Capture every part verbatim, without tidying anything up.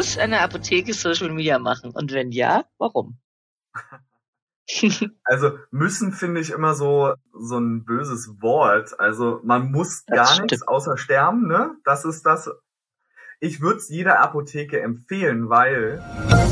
Muss eine Apotheke Social Media machen? Und wenn ja, warum? Also müssen finde ich immer so so ein böses Wort. Also man muss Das gar stimmt. nichts außer sterben, ne? Das ist das. Ich würde es jeder Apotheke empfehlen, weil...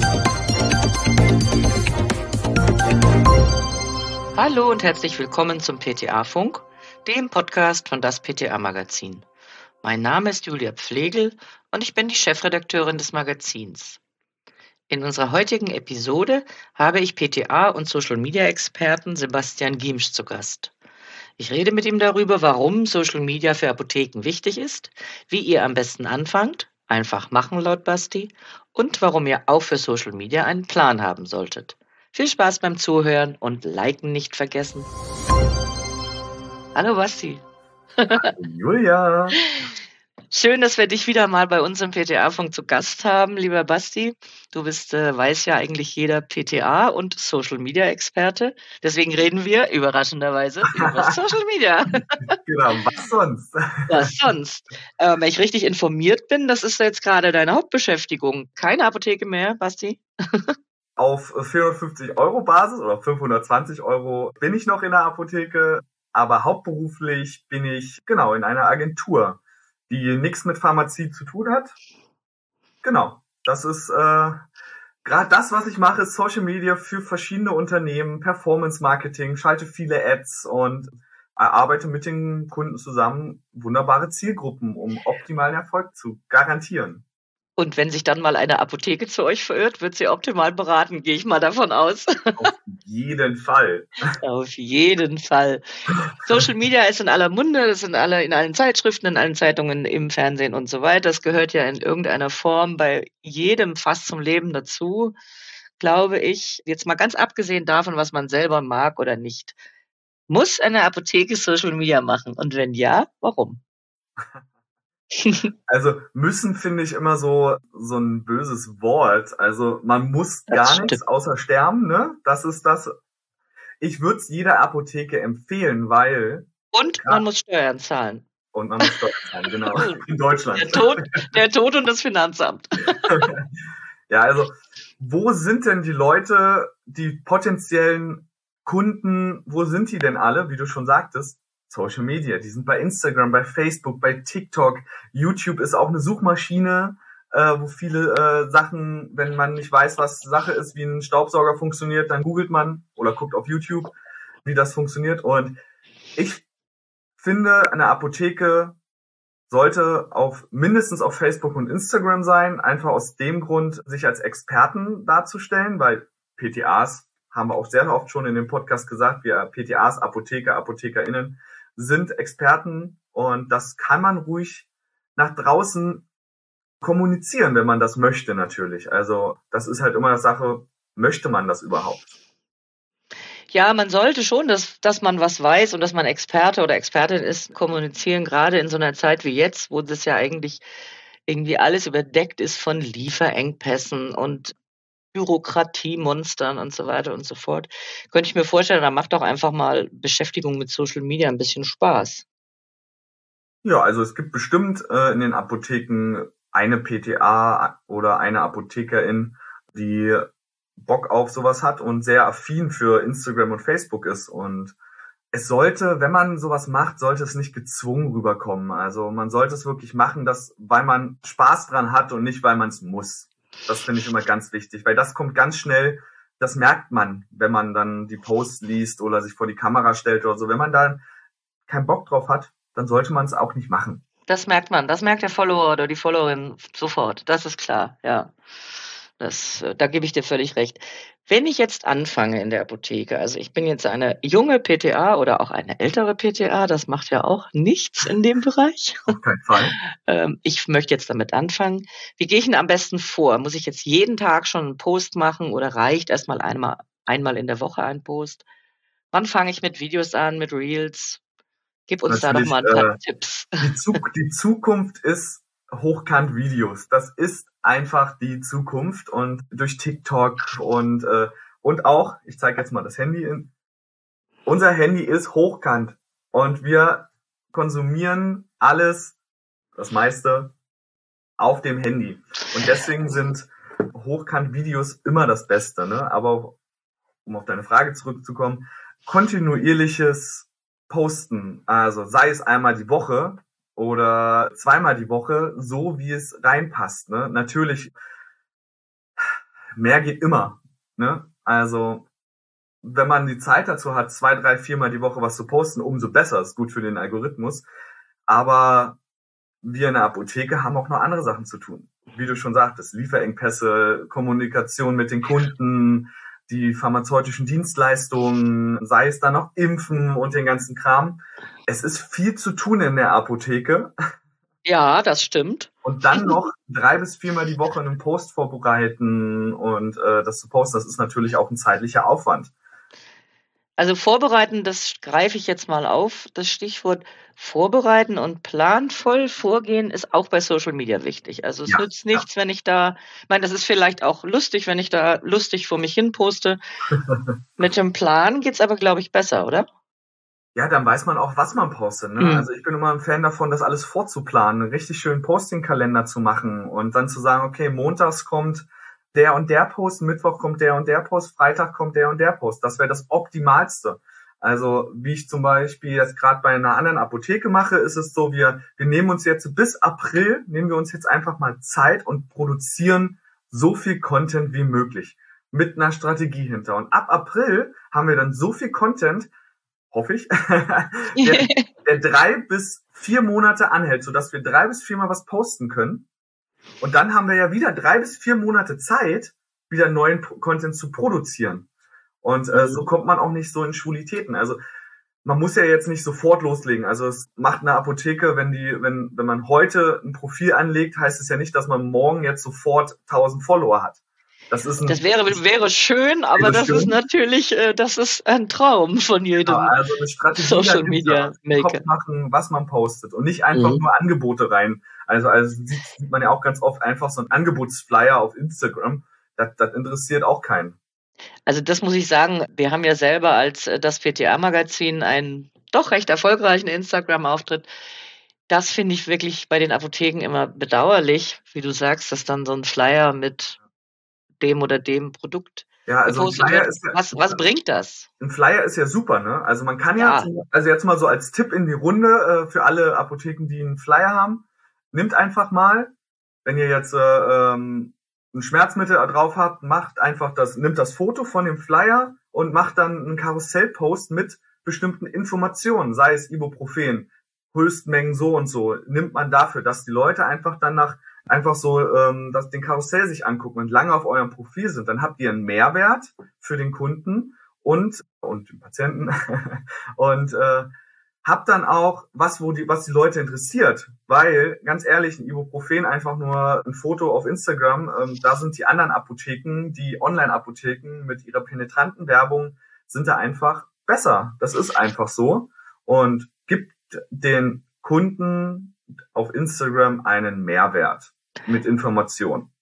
Hallo und herzlich willkommen zum P T A-Funk, dem Podcast von das P T A-Magazin. Mein Name ist Julia Pflegel und ich bin die Chefredakteurin des Magazins. In unserer heutigen Episode habe ich P T A- und Social-Media-Experten Sebastian Giemsch zu Gast. Ich rede mit ihm darüber, warum Social Media für Apotheken wichtig ist, wie ihr am besten anfangt, einfach machen laut Basti, und warum ihr auch für Social Media einen Plan haben solltet. Viel Spaß beim Zuhören und Liken nicht vergessen. Hallo Basti. Julia. Schön, dass wir dich wieder mal bei uns im P T A-Funk zu Gast haben, lieber Basti. Du bist, äh, weiß ja eigentlich jeder P T A- und Social-Media-Experte. Deswegen reden wir überraschenderweise über Social Media. Genau, was sonst? Was sonst? Äh, wenn ich richtig informiert bin, das ist jetzt gerade deine Hauptbeschäftigung. Keine Apotheke mehr, Basti? Auf vierhundertfünfzig Euro Basis oder fünfhundertzwanzig Euro bin ich noch in der Apotheke, aber hauptberuflich bin ich genau in einer Agentur, die nichts mit Pharmazie zu tun hat. Genau, das ist äh, gerade das, was ich mache, ist Social Media für verschiedene Unternehmen, Performance Marketing, schalte viele Ads und arbeite mit den Kunden zusammen wunderbare Zielgruppen, um optimalen Erfolg zu garantieren. Und wenn sich dann mal eine Apotheke zu euch verirrt, wird sie optimal beraten, gehe ich mal davon aus. Auf jeden Fall. Auf jeden Fall. Social Media ist in aller Munde, das sind alle in allen Zeitschriften, in allen Zeitungen, im Fernsehen und so weiter. Das gehört ja in irgendeiner Form bei jedem fast zum Leben dazu, glaube ich. Jetzt mal ganz abgesehen davon, was man selber mag oder nicht. Muss eine Apotheke Social Media machen? Und wenn ja, warum? Also müssen finde ich immer so so ein böses Wort. Also man muss Das gar stimmt. nichts außer sterben, ne? Das ist das. Ich würde es jeder Apotheke empfehlen, weil Und Ja. man muss Steuern zahlen. und man muss Steuern zahlen, genau, in Deutschland. Der Tod, der Tod und das Finanzamt. Ja, also wo sind denn die Leute, die potenziellen Kunden, wo sind die denn alle, wie du schon sagtest? Social Media, die sind bei Instagram, bei Facebook, bei TikTok. YouTube ist auch eine Suchmaschine, äh, wo viele äh, Sachen, wenn man nicht weiß, was Sache ist, wie ein Staubsauger funktioniert, dann googelt man oder guckt auf YouTube, wie das funktioniert. Und ich finde, eine Apotheke sollte auf mindestens auf Facebook und Instagram sein, einfach aus dem Grund, sich als Experten darzustellen, weil P T As, haben wir auch sehr oft schon in dem Podcast gesagt, wir P T As, Apotheker, ApothekerInnen, sind Experten und das kann man ruhig nach draußen kommunizieren, wenn man das möchte natürlich. Also das ist halt immer eine Sache, möchte man das überhaupt? Ja, man sollte schon, dass, dass man was weiß und dass man Experte oder Expertin ist, kommunizieren, gerade in so einer Zeit wie jetzt, wo das ja eigentlich irgendwie alles überdeckt ist von Lieferengpässen und Bürokratiemonstern und so weiter und so fort. Könnte ich mir vorstellen, da macht doch einfach mal Beschäftigung mit Social Media ein bisschen Spaß. Ja, also es gibt bestimmt äh, in den Apotheken eine P T A oder eine Apothekerin, die Bock auf sowas hat und sehr affin für Instagram und Facebook ist. Und es sollte, wenn man sowas macht, sollte es nicht gezwungen rüberkommen. Also man sollte es wirklich machen, dass, weil man Spaß dran hat und nicht, weil man es muss. Das finde ich immer ganz wichtig, weil das kommt ganz schnell, das merkt man, wenn man dann die Posts liest oder sich vor die Kamera stellt oder so. Wenn man da keinen Bock drauf hat, dann sollte man es auch nicht machen. Das merkt man, das merkt der Follower oder die Followerin sofort, das ist klar, ja. Das, da gebe ich dir völlig recht. Wenn ich jetzt anfange in der Apotheke, also ich bin jetzt eine junge P T A oder auch eine ältere P T A, das macht ja auch nichts in dem Bereich. Auf keinen Fall. Ähm, ich möchte jetzt damit anfangen. Wie gehe ich denn am besten vor? Muss ich jetzt jeden Tag schon einen Post machen oder reicht erstmal einmal, einmal in der Woche ein Post? Wann fange ich mit Videos an, mit Reels? Gib uns da doch mal ein paar äh, Tipps. Die, Zuk- die Zukunft ist Hochkant-Videos. Das ist einfach die Zukunft und durch TikTok und äh, und auch, ich zeige jetzt mal das Handy in. Unser Handy ist hochkant und wir konsumieren alles, das meiste auf dem Handy. Und deswegen sind Hochkant-Videos immer das Beste, ne? Aber um auf deine Frage zurückzukommen, kontinuierliches Posten, also sei es einmal die Woche oder zweimal die Woche, so wie es reinpasst, ne? Natürlich, mehr geht immer, ne? Also, wenn man die Zeit dazu hat, zwei, drei, viermal die Woche was zu posten, umso besser, ist gut für den Algorithmus. Aber wir in der Apotheke haben auch noch andere Sachen zu tun. Wie du schon sagtest, Lieferengpässe, Kommunikation mit den Kunden, die pharmazeutischen Dienstleistungen, sei es dann noch Impfen und den ganzen Kram. Es ist viel zu tun in der Apotheke. Ja, das stimmt. Und dann noch drei bis viermal die Woche einen Post vorbereiten und äh, das zu posten, das ist natürlich auch ein zeitlicher Aufwand. Also vorbereiten, das greife ich jetzt mal auf. Das Stichwort vorbereiten und planvoll vorgehen ist auch bei Social Media wichtig. Also es Ja, nützt nichts, wenn ich da, ich meine, das ist vielleicht auch lustig, wenn ich da lustig vor mich hin poste. Mit dem Plan geht's aber, glaube ich, besser, oder? Ja, dann weiß man auch, was man postet. Ne? Mhm. Also ich bin immer ein Fan davon, das alles vorzuplanen, einen richtig schönen Posting-Kalender zu machen und dann zu sagen, okay, montags kommt der und der Post, Mittwoch kommt der und der Post, Freitag kommt der und der Post. Das wäre das Optimalste. Also wie ich zum Beispiel jetzt gerade bei einer anderen Apotheke mache, ist es so, wir, wir nehmen uns jetzt bis April, nehmen wir uns jetzt einfach mal Zeit und produzieren so viel Content wie möglich mit einer Strategie hinter. Und ab April haben wir dann so viel Content, hoffe ich, der, der drei bis vier Monate anhält, sodass wir drei bis viermal was posten können. Und dann haben wir ja wieder drei bis vier Monate Zeit, wieder neuen Content zu produzieren. Und äh, so kommt man auch nicht so in Schwulitäten. Also man muss ja jetzt nicht sofort loslegen. Also es macht eine Apotheke, wenn die, wenn wenn man heute ein Profil anlegt, heißt es ja nicht, dass man morgen jetzt sofort tausend Follower hat. Das ist ein, das wäre wäre schön, aber wäre das schön. ist natürlich, äh, das ist ein Traum von jedem Ja, also eine Strategie Social Media im Kopf Maker. machen, was man postet und nicht einfach Mhm. nur Angebote rein. Also also sieht, sieht man ja auch ganz oft einfach so ein Angebotsflyer auf Instagram. Das, das interessiert auch keinen. Also das muss ich sagen, wir haben ja selber als äh, das P T A-Magazin einen doch recht erfolgreichen Instagram-Auftritt. Das finde ich wirklich bei den Apotheken immer bedauerlich, wie du sagst, dass dann so ein Flyer mit dem oder dem Produkt Ja, also ein gepostet Flyer wird. ist ja, Was, was bringt das? ein Flyer ist ja super, ne? Also man kann ja, Ja. also jetzt mal so als Tipp in die Runde äh, für alle Apotheken, die einen Flyer haben, nimmt einfach mal, wenn ihr jetzt äh, ähm, ein Schmerzmittel drauf habt, macht einfach das, nimmt das Foto von dem Flyer und macht dann einen Karussellpost mit bestimmten Informationen, sei es Ibuprofen, Höchstmengen so und so, nimmt man dafür, dass die Leute einfach dann nach einfach so ähm, dass den Karussell sich angucken und lange auf eurem Profil sind, dann habt ihr einen Mehrwert für den Kunden und und den Patienten und äh, habt dann auch was, wo die was die Leute interessiert, weil ganz ehrlich, ein Ibuprofen einfach nur ein Foto auf Instagram, ähm, da sind die anderen Apotheken, die Online-Apotheken mit ihrer penetranten Werbung sind da einfach besser. Das ist einfach so und gibt den Kunden auf Instagram einen Mehrwert mit Information.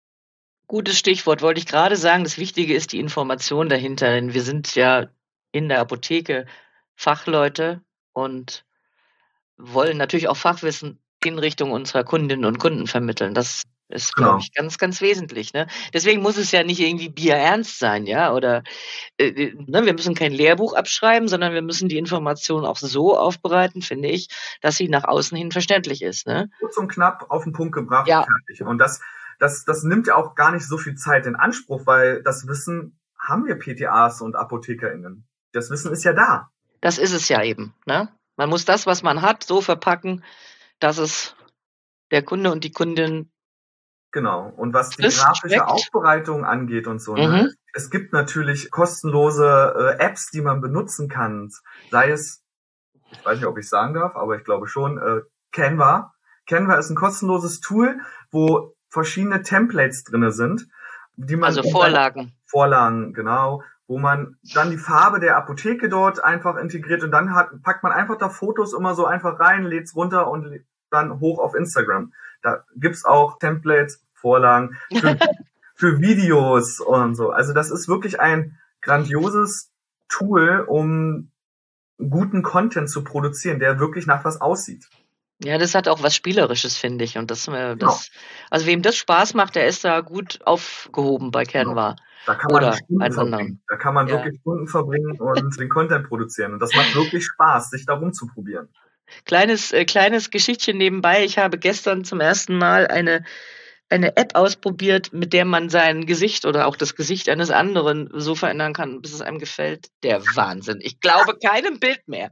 Gutes Stichwort, wollte ich gerade sagen. Das Wichtige ist die Information dahinter, denn wir sind ja in der Apotheke Fachleute und wollen natürlich auch Fachwissen in Richtung unserer Kundinnen und Kunden vermitteln. Das ist, Genau. glaube ich, ganz, ganz wesentlich. Ne? Deswegen muss es ja nicht irgendwie bierernst sein, ja, oder äh, ne, wir müssen kein Lehrbuch abschreiben, sondern wir müssen die Information auch so aufbereiten, finde ich, dass sie nach außen hin verständlich ist. Ne? Kurz und knapp auf den Punkt gebracht, Ja. fertig. Und das, das, das nimmt ja auch gar nicht so viel Zeit in Anspruch, weil das Wissen haben wir P T As und ApothekerInnen. Das Wissen ist ja da. Das ist es ja eben. Ne? Man muss das, was man hat, so verpacken, dass es der Kunde und die Kundin Genau. Und was die frisch grafische schmeckt. Aufbereitung angeht und so, Mhm. ne? Es gibt natürlich kostenlose äh, Apps, die man benutzen kann. Sei es, ich weiß nicht, ob ich sagen darf, aber ich glaube schon, äh, Canva. Canva ist ein kostenloses Tool, wo verschiedene Templates drinne sind, die man Also Vorlagen. Vorlagen, genau, wo man dann die Farbe der Apotheke dort einfach integriert und dann hat, packt man einfach da Fotos immer so einfach rein, lädt's runter und lädt dann hoch auf Instagram. Da gibt's auch Templates, Vorlagen für, für Videos und so. Also das ist wirklich ein grandioses Tool, um guten Content zu produzieren, der wirklich nach was aussieht. Ja, das hat auch was Spielerisches, finde ich. Und das, äh, Genau. das, also wem das Spaß macht, der ist da gut aufgehoben bei Genau. Canva Da kann man oder Stunden einem anderen. verbringen. Da kann man Ja. wirklich Stunden verbringen und den Content produzieren. Und das macht wirklich Spaß, sich da rumzuprobieren. Kleines, äh, kleines Geschichtchen nebenbei. Ich habe gestern zum ersten Mal eine, eine App ausprobiert, mit der man sein Gesicht oder auch das Gesicht eines anderen so verändern kann, bis es einem gefällt. Der Wahnsinn. Ich glaube keinem Bild mehr.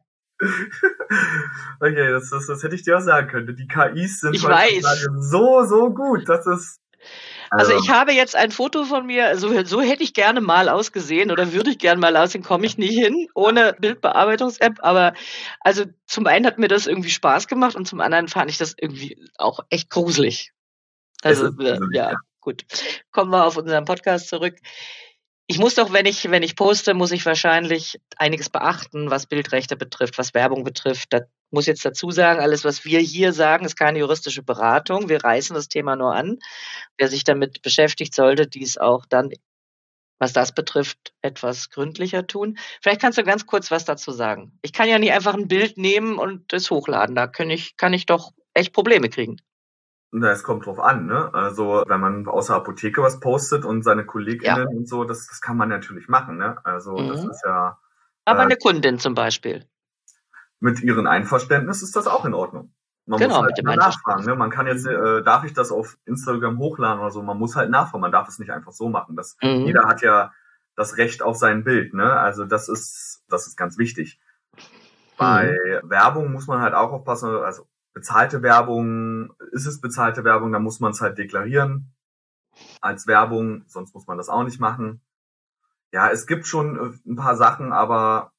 Okay, das, das, das hätte ich dir auch sagen können. Die K Is sind Ich heutzutage weiß. so, so gut. Das ist. Also Also, ich habe jetzt ein Foto von mir, so, so hätte ich gerne mal ausgesehen oder würde ich gerne mal aussehen, komme ich nicht hin, ohne Bildbearbeitungs-App. Aber also zum einen hat mir das irgendwie Spaß gemacht und zum anderen fand ich das irgendwie auch echt gruselig. es Also ist äh, gruselig, ja, ja. gut. Kommen wir auf unseren Podcast zurück. Ich muss doch, wenn ich, wenn ich poste, muss ich wahrscheinlich einiges beachten, was Bildrechte betrifft, was Werbung betrifft. Da muss jetzt dazu sagen, alles, was wir hier sagen, ist keine juristische Beratung. Wir reißen das Thema nur an. Wer sich damit beschäftigt, sollte dies auch dann, was das betrifft, etwas gründlicher tun. Vielleicht kannst du ganz kurz was dazu sagen. Ich kann ja nicht einfach ein Bild nehmen und es hochladen. Da kann ich, kann ich doch echt Probleme kriegen. Na, es kommt drauf an, ne? Also, wenn man aus der Apotheke was postet und seine Ja. KollegInnen und so, das, das kann man natürlich machen, ne? Also, das Mhm. ist ja, Aber äh, eine Kundin zum Beispiel. mit ihrem Einverständnis ist das auch in Ordnung. Man muss Genau, halt mit dem immer nachfragen, Einverständnis. ne? Man kann jetzt, Mhm. äh, darf ich das auf Instagram hochladen oder so? Man muss halt nachfragen. Man darf es nicht einfach so machen. Das, Mhm. jeder hat ja das Recht auf sein Bild, ne? Also, das ist, das ist ganz wichtig. Bei Mhm. Werbung muss man halt auch aufpassen, also, bezahlte Werbung, ist es bezahlte Werbung, dann muss man es halt deklarieren als Werbung, sonst muss man das auch nicht machen. Ja, es gibt schon äh, ein paar Sachen, aber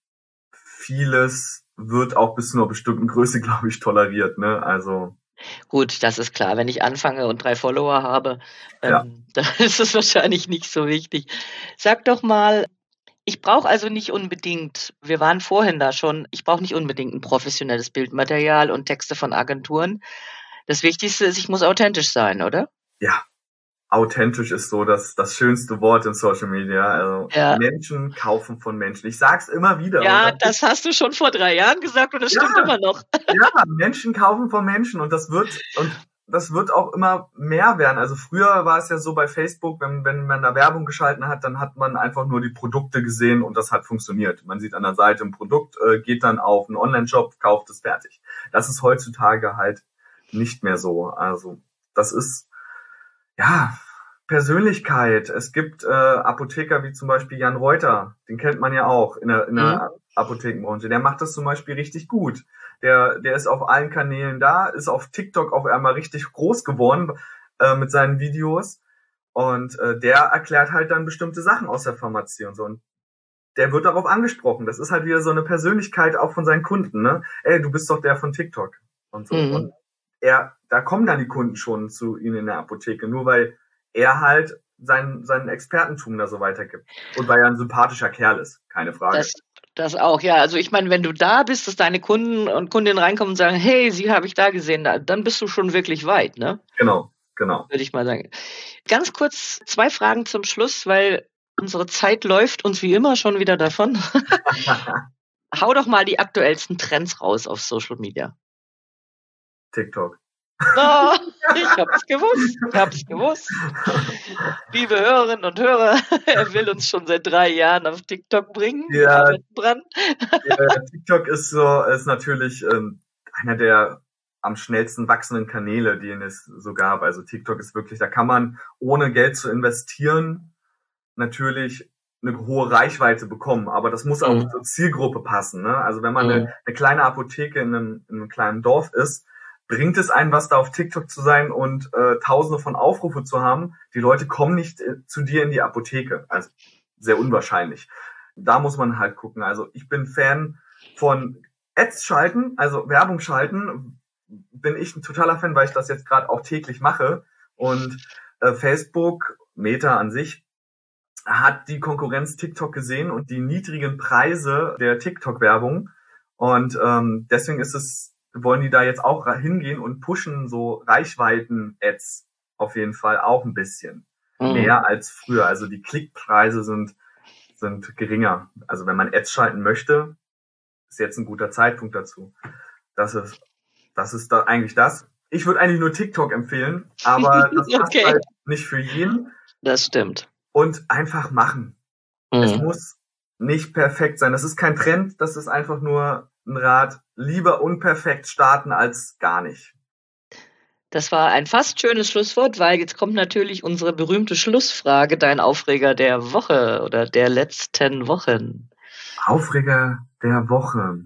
vieles wird auch bis zu einer bestimmten Größe, glaube ich, toleriert, ne? Also, Gut, das ist klar. Wenn ich anfange und drei Follower habe, ja. ähm, dann ist es wahrscheinlich nicht so wichtig. Sag doch mal, ich brauche also nicht unbedingt, wir waren vorhin da schon, ich brauche nicht unbedingt ein professionelles Bildmaterial und Texte von Agenturen. Das Wichtigste ist, ich muss authentisch sein, oder? Ja, authentisch ist so das das schönste Wort in Social Media. Also, Ja. Menschen kaufen von Menschen. Ich sag's immer wieder und Ja, das das hast du schon vor drei Jahren gesagt und das ja, stimmt immer noch. ja, Menschen kaufen von Menschen und das wird und das wird auch immer mehr werden. Also früher war es ja so bei Facebook, wenn, wenn man da Werbung geschalten hat, dann hat man einfach nur die Produkte gesehen und das hat funktioniert. Man sieht an der Seite ein Produkt, äh, geht dann auf einen Online-Shop, kauft es fertig. Das ist heutzutage halt nicht mehr so. Also das ist, ja, Persönlichkeit. Es gibt äh, Apotheker wie zum Beispiel Jan Reuter, den kennt man ja auch in der, in Mhm. der Apothekenbranche. Der macht das zum Beispiel richtig gut. Der, der ist auf allen Kanälen da, ist auf TikTok auf einmal richtig groß geworden äh, mit seinen Videos. Und äh, der erklärt halt dann bestimmte Sachen aus der Pharmazie und so. Und der wird darauf angesprochen. Das ist halt wieder so eine Persönlichkeit auch von seinen Kunden, ne? Ey, du bist doch der von TikTok und so. Mhm. Und er, da kommen dann die Kunden schon zu ihm in der Apotheke, nur weil er halt sein, seinen Expertentum da so weitergibt. Und weil er ein sympathischer Kerl ist, keine Frage. Das, das auch, ja. Also ich meine, wenn du da bist, dass deine Kunden und Kundinnen reinkommen und sagen, hey, sie habe ich da gesehen, da, dann bist du schon wirklich weit, ne? Genau, genau. Würde ich mal sagen. Ganz kurz zwei Fragen zum Schluss, weil unsere Zeit läuft uns wie immer schon wieder davon. Hau doch mal die aktuellsten Trends raus auf Social Media. TikTok. Oh, ich hab's gewusst, ich hab's gewusst. Liebe Hörerinnen und Hörer, er will uns schon seit drei Jahren auf TikTok bringen. Wir Ja, arbeiten dran. äh, TikTok ist so, ist natürlich ähm, einer der am schnellsten wachsenden Kanäle, die es so gab. Also TikTok ist wirklich, da kann man ohne Geld zu investieren natürlich eine hohe Reichweite bekommen, aber das muss auch Mhm. zur Zielgruppe passen, ne? Also wenn man Mhm. eine, eine kleine Apotheke in einem, in einem kleinen Dorf ist, bringt es einen was, da auf TikTok zu sein und äh, tausende von Aufrufe zu haben. Die Leute kommen nicht äh, zu dir in die Apotheke. Also sehr unwahrscheinlich. Da muss man halt gucken. Also ich bin Fan von Ads schalten, also Werbung schalten, bin ich ein totaler Fan, weil ich das jetzt gerade auch täglich mache. Und äh, Facebook, Meta an sich, hat die Konkurrenz TikTok gesehen und die niedrigen Preise der TikTok-Werbung. Und ähm, deswegen ist es, wollen die da jetzt auch hingehen und pushen so Reichweiten-Ads auf jeden Fall auch ein bisschen Mhm. mehr als früher. Also die Klickpreise sind sind geringer. Also wenn man Ads schalten möchte, ist jetzt ein guter Zeitpunkt dazu. Das ist das ist da eigentlich das. Ich würde eigentlich nur TikTok empfehlen, aber das passt Okay. halt nicht für jeden. Das stimmt. Und einfach machen. Mhm. Es muss nicht perfekt sein. Das ist kein Trend, das ist einfach nur ein Rat. Lieber unperfekt starten als gar nicht. Das war ein fast schönes Schlusswort, weil jetzt kommt natürlich unsere berühmte Schlussfrage, dein Aufreger der Woche oder der letzten Wochen. Aufreger der Woche.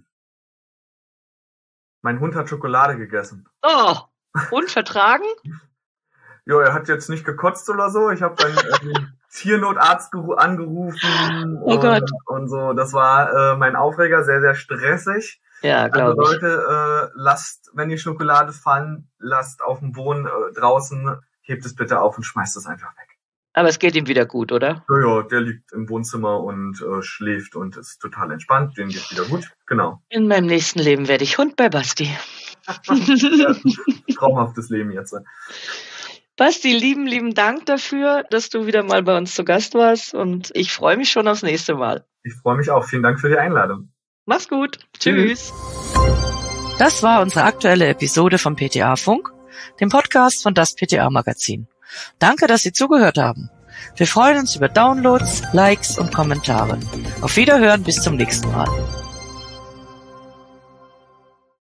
Mein Hund hat Schokolade gegessen. Oh, unvertragen? Jo, er hat jetzt nicht gekotzt oder so. Ich habe dann den Tiernotarzt geru- angerufen Oh und, Gott. und so. Das war äh, mein Aufreger, sehr, sehr stressig. Ja, Also glaube ich. Leute, äh, lasst, wenn ihr Schokolade fallen, lasst auf dem Boden äh, draußen, hebt es bitte auf und schmeißt es einfach weg. Aber es geht ihm wieder gut, oder? Ja, ja, der liegt im Wohnzimmer und äh, schläft und ist total entspannt. Dem geht's wieder gut. Genau. In meinem nächsten Leben werde ich Hund bei Basti. Ja, traumhaftes Leben jetzt. Basti, lieben, lieben Dank dafür, dass du wieder mal bei uns zu Gast warst und ich freue mich schon aufs nächste Mal. Ich freue mich auch. Vielen Dank für die Einladung. Mach's gut. Tschüss. Das war unsere aktuelle Episode vom P T A-Funk, dem Podcast von das P T A-Magazin. Danke, dass Sie zugehört haben. Wir freuen uns über Downloads, Likes und Kommentare. Auf Wiederhören, bis zum nächsten Mal.